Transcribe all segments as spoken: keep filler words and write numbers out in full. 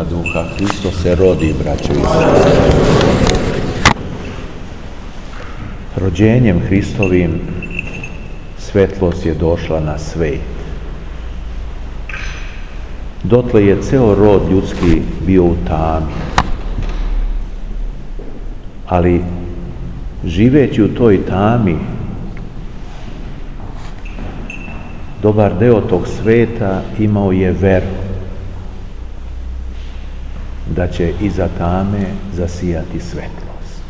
Svetoga Duha. Hristos se rodi, braćo i sestre. Rođenjem Hristovim svetlost je došla na svet. Dotle je ceo rod ljudski bio u tami. Ali živeći u toj tami, dobar deo tog sveta imao je veru da će iza tame zasijati svetlost.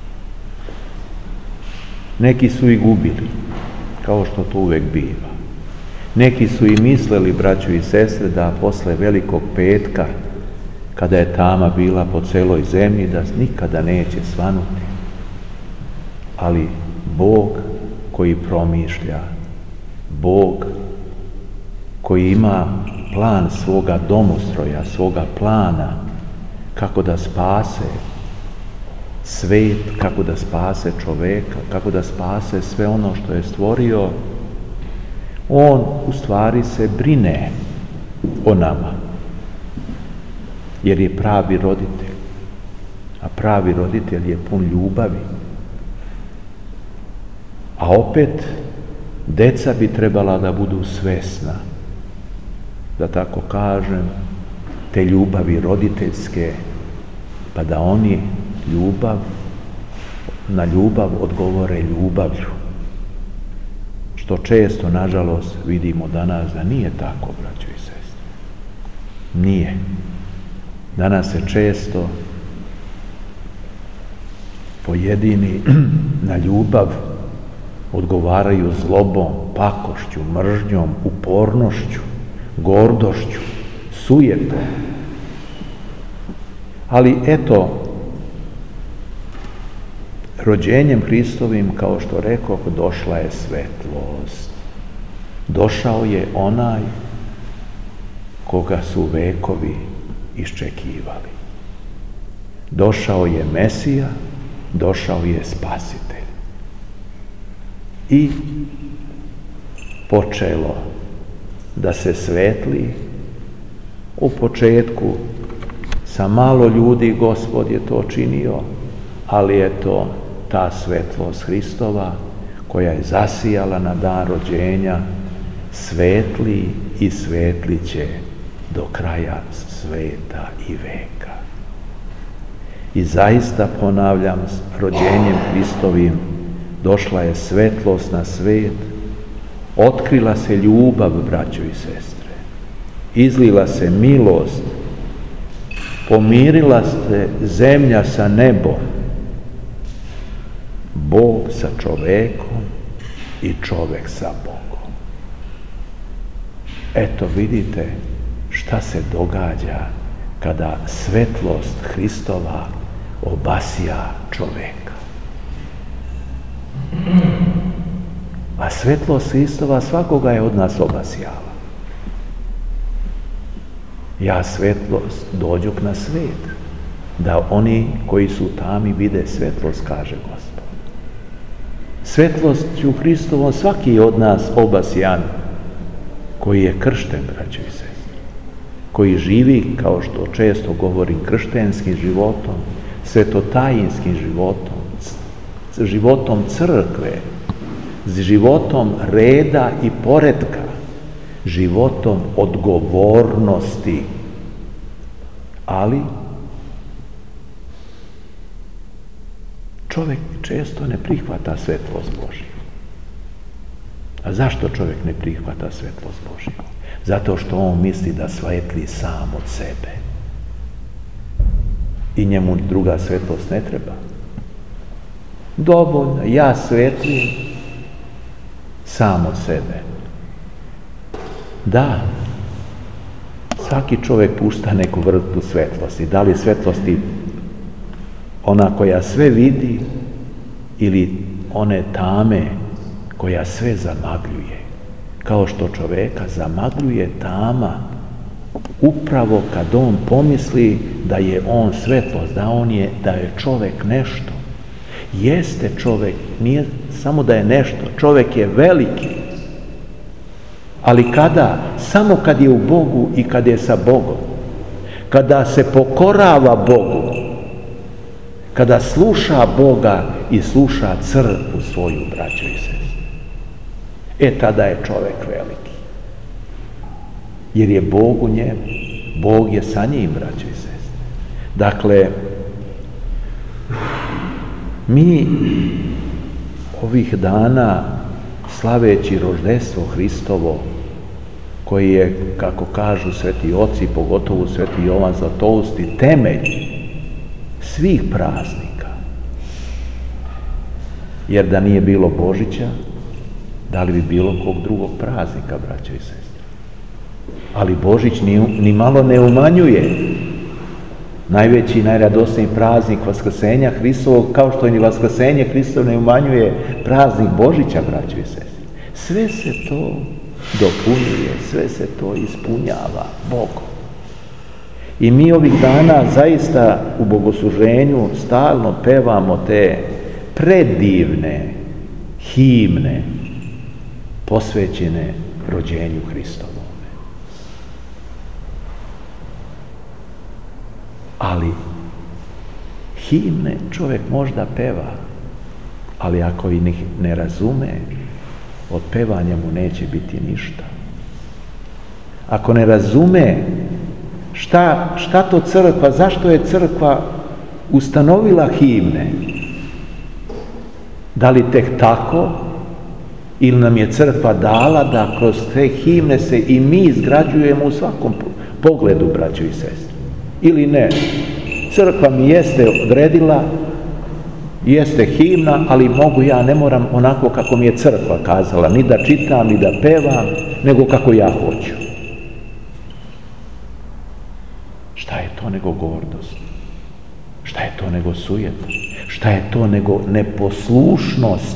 Neki su i gubili, kao što to uvek biva. Neki su i mislili, braćo i sestre, da posle Velikog petka, kada je tama bila po celoj zemlji, da nikada neće svanuti. Ali Bog koji promišlja, Bog koji ima plan svoga domostroja, svoga plana, kako da spase svet, kako da spase čoveka, kako da spase sve ono što je stvorio, on u stvari se brine o nama, jer je pravi roditelj, a pravi roditelj je pun ljubavi. A opet, deca bi trebala da budu svesna, da tako kažem, te ljubavi roditeljske, pa da oni ljubav, na ljubav odgovore ljubavlju. Što često, nažalost, vidimo danas da nije tako, braćo i sestre. Nije. Danas se često pojedini na ljubav odgovaraju zlobom, pakošću, mržnjom, upornošću, gordošću, sujetom. Ali eto, rođenjem Hristovim, kao što rekoh, došla je svetlost. Došao je onaj koga su vekovi iščekivali. Došao je Mesija, došao je Spasitelj. I počelo da se svetli. U početku sa malo ljudi Gospod je to činio, ali je to ta svetlost Hristova koja je zasijala na dan rođenja, svetli i svetlit će do kraja sveta i veka. I zaista, ponavljam, rođenjem Hristovim došla je svetlost na svet, otkrila se ljubav, braćo i sestre, izlila se milost, pomirila se zemlja sa nebom, Bog sa čovekom i čovek sa Bogom. Eto, vidite šta se događa kada svetlost Hristova obasja čoveka. A svetlost Hristova svakoga je od nas obasjala. Ja svetlost dođoh na svet, da oni koji su u tami vide svetlost, kaže Gospod. Svetlošću Hristovom svaki od nas obasjan, koji je kršten, braćo i sestre, koji živi, kao što često govorim, krštenskim životom, svetotajinskim životom, životom crkve, životom reda i poretka, životom odgovornosti. Ali čovjek često ne prihvata svetlost Božju. A zašto čovjek ne prihvata svetlost Božju? Zato što on misli da svetli sam od sebe. I njemu druga svetlost ne treba. Dovoljno, ja svetlim sam od sebe. Da, svaki čovjek pušta neku vrstu svetlosti. Da li svetlosti ona koja sve vidi ili one tame koja sve zamagljuje. Kao što čoveka zamagljuje tama upravo kad on pomisli da je on svetlost, da on je, da je čovek nešto. Jeste čovek, nije samo da je nešto, čovek je veliki. Ali kada? Samo kad je u Bogu i kad je sa Bogom. kada se pokorava Bogu, kada sluša Boga i sluša crkvu svoju, braćo i sestre, e tada je čovjek veliki. Jer je Bog u njemu. Bog je sa njim, braćo i sestre. Dakle, mi ovih dana, slaveći roždestvo Hristovo, koji je, kako kažu sveti oci, pogotovo sveti Jovan Zlatousti, temelj svih praznika. Jer da nije bilo Božića, da li bi bilo kog drugog praznika, braćo i sestre? Ali Božić ni, ni malo ne umanjuje najveći i najradosniji praznik Vaskrsenja Hristovog, kao što ni Vaskrsenje Hristovo ne umanjuje praznik Božića, braćo i sestre. Sve se to dopunjuje, sve se to ispunjava Bogom. I mi ovih dana zaista u bogosluženju stalno pevamo te predivne himne posvećene rođenju Hristovom. Ali himne čovjek možda peva, ali ako ih ne razume, od pevanja mu neće biti ništa. Ako ne razume šta, šta to crkva, zašto je crkva ustanovila himne, da li tek tako, ili nam je crkva dala da kroz te himne se i mi izgrađujemo u svakom pogledu, braćo i sestre, ili ne. Crkva mi jeste odredila, jeste himna, ali mogu ja, ne moram onako kako mi je crkva kazala, ni da čitam, ni da pevam, nego kako ja hoću. Šta je to nego gordost? Šta je to nego sujeta? Šta je to nego neposlušnost?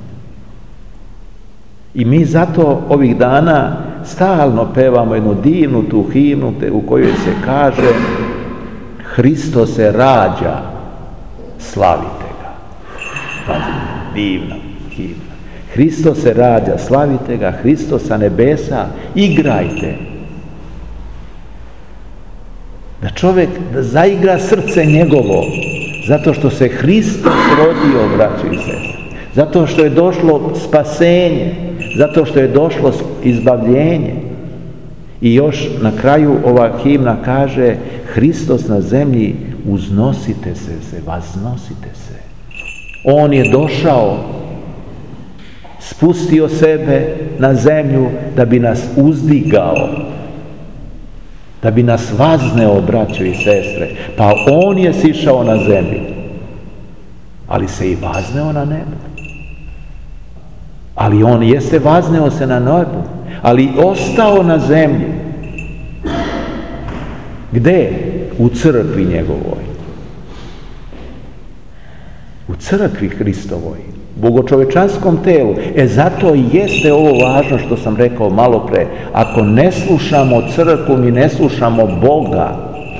I mi zato ovih dana stalno pevamo jednu divnu tu himnu u kojoj se kaže: Hristo se rađa, slavite ga. Pazite, divna himna. Hristo se rađa, slavite ga, Hristo sa nebesa, igrajte. Da čovjek da zaigra srce njegovo, zato što se Hristos rodio, braćo i sestre, zato što je došlo spasenje, zato što je došlo izbavljenje. I još na kraju ova himna kaže: Hristos na zemlji, uznosite se, se, vaznosite se. On je došao, spustio sebe na zemlju da bi nas uzdigao, da bi nas vazneo, braćo i sestre. Pa on je sišao na zemlju, ali se i vazneo na nebu. Ali on jeste vazneo se na nebu, ali ostao na zemlji. Gde? U crkvi njegovoj. U crkvi Hristovoj, bogočovečanskom telu. E zato i jeste ovo važno što sam rekao malo pre. Ako ne slušamo crkvu, mi ne slušamo Boga.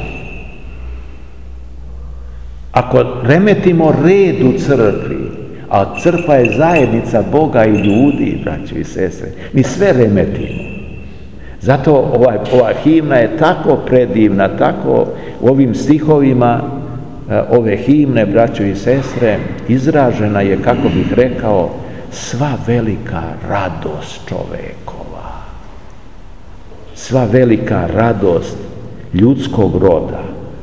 Ako remetimo red u crkvi, a crkva je zajednica Boga i ljudi, braćo i sestre, mi sve remetimo. Zato ovaj, ova himna je tako predivna, tako u ovim stihovima ove himne, braćo i sestre, izražena je, kako bih rekao, sva velika radost čovekova, sva velika radost ljudskog roda.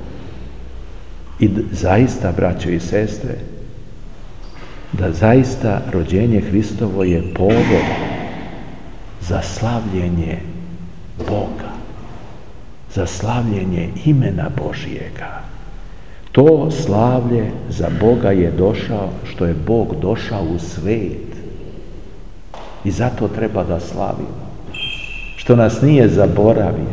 I zaista, braćo i sestre, da zaista rođenje Hristovo je povod za slavljenje Boga, za slavljenje imena Božijega. To slavlje za Boga je došao, što je Bog došao u svet. I zato treba da slavimo. Što nas nije zaboravio.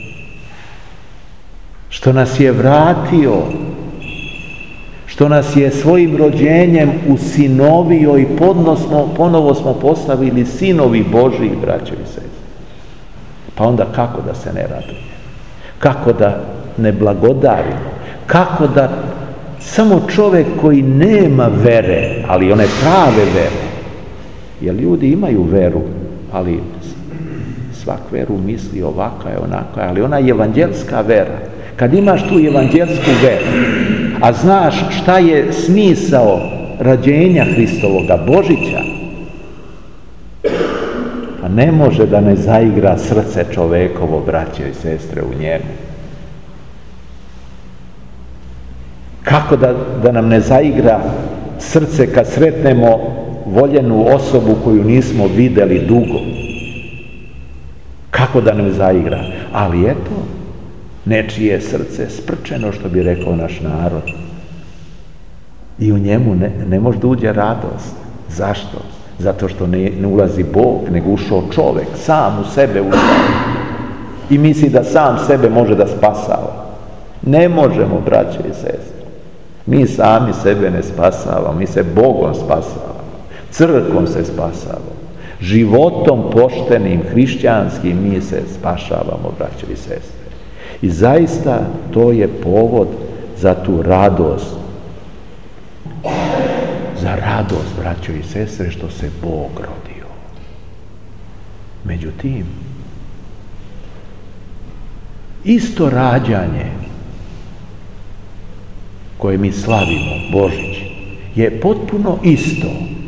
Što nas je vratio. Što nas je svojim rođenjem usinovio i podnosno, ponovo smo postavili sinovi Božiji, braćo i sestre. Pa onda kako da se ne radujemo? Kako da ne blagodarimo? Kako da samo čovjek koji nema vere, ali one prave vere, jer ljudi imaju veru, ali svak veru misli ovaka je, onaka je, ali ona je evanđelska vera. Kad imaš tu evanđelsku veru, a znaš šta je smisao rađenja Hristovoga, Božića, pa ne može da ne zaigra srce čovekovo, braće i sestre, u njemu. Kako da, da nam ne zaigra srce kad sretnemo voljenu osobu koju nismo videli dugo? Kako da nam zaigra? Ali eto, nečije srce sprčeno, što bi rekao naš narod. I u njemu ne, ne može da uđe radost. Zašto? Zato što ne, ne ulazi Bog, nego ušao čovek, sam u sebe ušao. I misli da sam sebe može da spasava. Ne možemo, braće i sestre. Mi sami sebe ne spasavamo, mi se Bogom spasavamo. Crkvom se spasavamo. Životom poštenim, hrišćanskim, mi se spašavamo, braće i sestre. I zaista to je povod za tu radost. Za radost, braćo i sestre, što se Bog rodio. Međutim, isto rađanje koje mi slavimo, Božić, je potpuno isto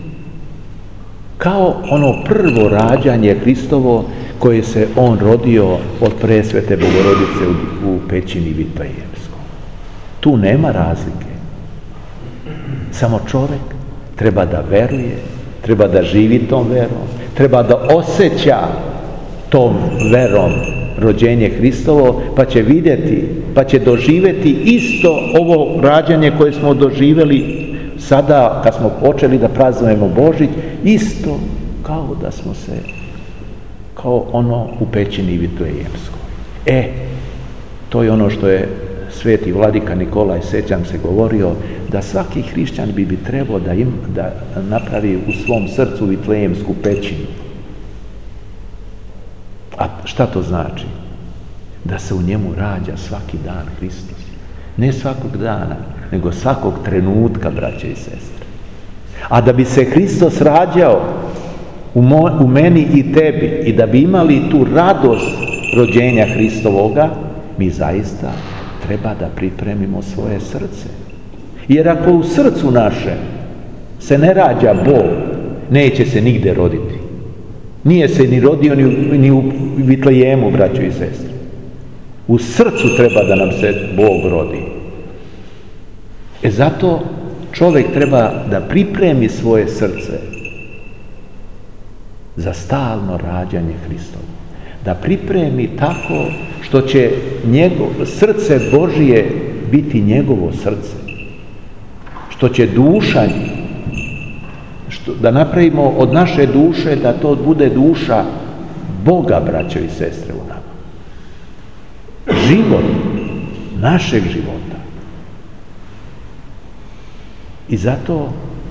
kao ono prvo rađanje Hristovo koje se on rodio od presvete Bogorodice u, u pećini Vitlejemskoj. Tu nema razlike. Samo čovjek treba da veruje, treba da živi tom verom, treba da osjeća tom verom rođenje Hristovo, pa će vidjeti, pa će doživjeti isto ovo rađanje koje smo doživjeli sada kad smo počeli da praznujemo Božić, isto kao da smo se, kao ono u pećini Vitlejemskoj. E, to je ono što je sveti vladika Nikolaj, sećam se, govorio, da svaki hrišćan bi bi trebao da, im, da napravi u svom srcu Vitlejemsku pećinu. A šta to znači? Da se u njemu rađa svaki dan Hristos. Ne svakog dana, nego svakog trenutka, braće i sestre. A da bi se Hristos rađao u, mo, u meni i tebi i da bi imali tu radost rođenja Hristovoga, mi zaista treba da pripremimo svoje srce. Jer ako u srcu naše se ne rađa Bog, neće se nigde roditi. Nije se ni rodio ni u, ni u Vitlejemu, braćo i sestre. U srcu treba da nam se Bog rodi. E zato čovjek treba da pripremi svoje srce za stalno rađanje Hristovo. Da pripremi tako što će njegov, srce Božije biti njegovo srce. Što će duša, što, da napravimo od naše duše da to bude duša Boga, braćo i sestre, u nama. Život našeg života. I zato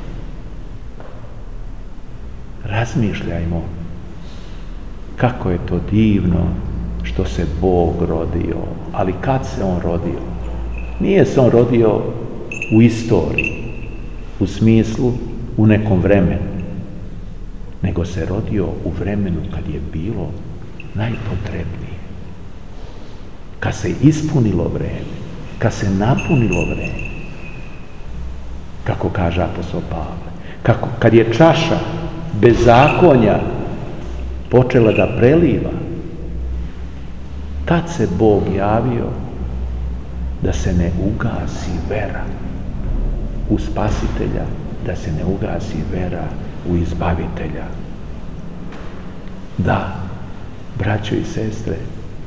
razmišljajmo kako je to divno što se Bog rodio. Ali kad se on rodio? Nije se on rodio u istoriji, u smislu u nekom vremenu, nego se rodio u vremenu kad je bilo najpotrebnije. Kad se ispunilo vreme, kad se napunilo vreme, kako kaže apostol Pavle, kako, kad je čaša bezakonja počela da preliva, tad se Bog javio da se ne ugasi vera u Spasitelja, da se ne ugasi vera u Izbavitelja. Da, braćo i sestre,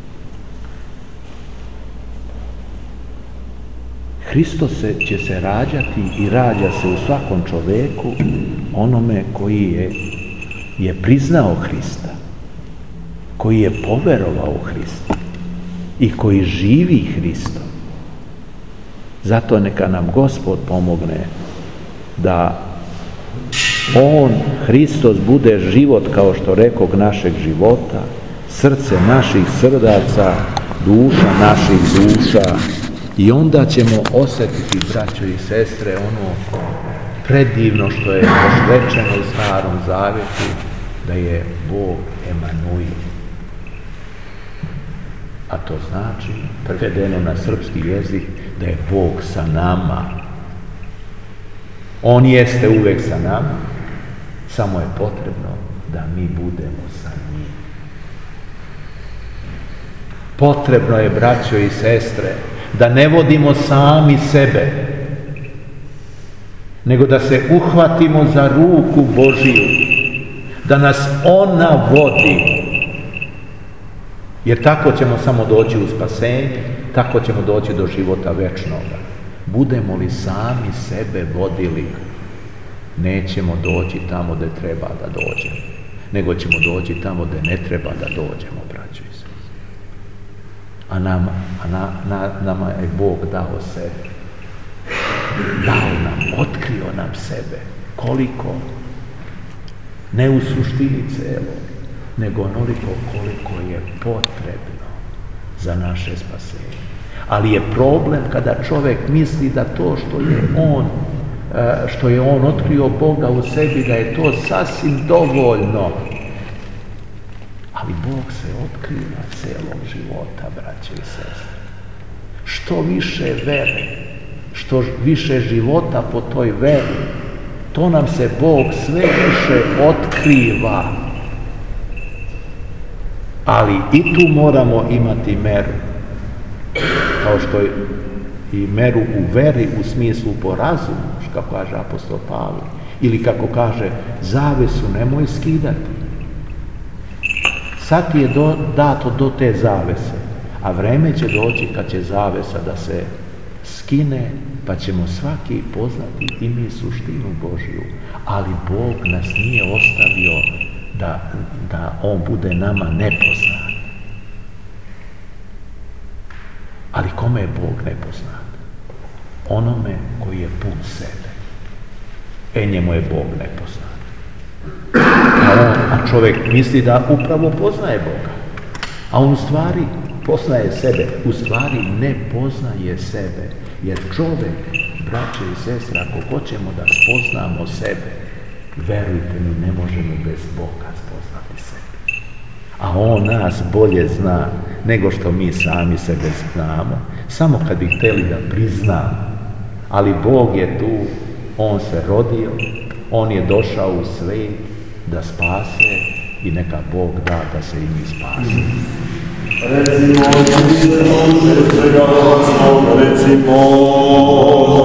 Hristos se, će se rađati i rađa se u svakom čoveku, onome koji je, je priznao Hrista, koji je poverovao u Hrista i koji živi Hristom. Zato neka nam Gospod pomogne da On, Hristos, bude život, kao što rekog, našeg života, srce naših srdaca, duša naših duša, i onda ćemo osjetiti, braćo i sestre, ono predivno što je još rečeno u Starom Zavjetu, da je Bog Emanuil, A to znači, prevedeno na srpski jezik, da je Bog sa nama. On jeste uvek sa nama, samo je potrebno da mi budemo sa njim. Potrebno je, braćo i sestre, da ne vodimo sami sebe, nego da se uhvatimo za ruku Božiju, da nas ona vodi. Jer tako ćemo samo doći u spasenje, tako ćemo doći do života večnoga. Budemo li sami sebe vodili, nećemo doći tamo gde treba da dođemo, nego ćemo doći tamo gde ne treba da dođemo, braćo i sestre. A nama, a na, na, nama je Bog dao sebe. Dao nam, otkrio nam sebe. Koliko? Ne u suštini celo, nego onoliko koliko je potrebno za naše spasenje. Ali je problem kada čovjek misli da to što je on, što je on otkrio Boga u sebi, da je to sasvim dovoljno. Ali Bog se otkriva celog života, braće i sestre. Što više vere, što više života po toj veri, to nam se Bog sve više otkriva. Ali i tu moramo imati meru, kao što je i meru u veri u smislu po razumu, kako kaže apostol Pavle, ili kako kaže, zavesu nemoj skidati. Sad ti je do, dato do te zavese, a vreme će doći kad će zavesa da se skine, pa ćemo svaki poznati i mi suštinu Božju. Ali Bog nas nije ostavio da, da On bude nama nepoznat. Ali kome je Bog nepoznat? Onome koji je pun sebe. E, njemu je Bog nepoznat. A, on, a čovjek misli da upravo poznaje Boga. A on u stvari poznaje sebe. U stvari ne poznaje sebe. Jer čovjek, braće i sestre, ako hoćemo da spoznamo sebe, verujte mi, ne možemo bez Boga spoznati sebe. A On nas bolje zna nego što mi sami sebe znamo, samo kad bi htjeli da priznamo. Ali Bog je tu, On se rodio, On je došao u svijet da spase i neka Bog da da se i mi spase. Recimo, recimo, recimo,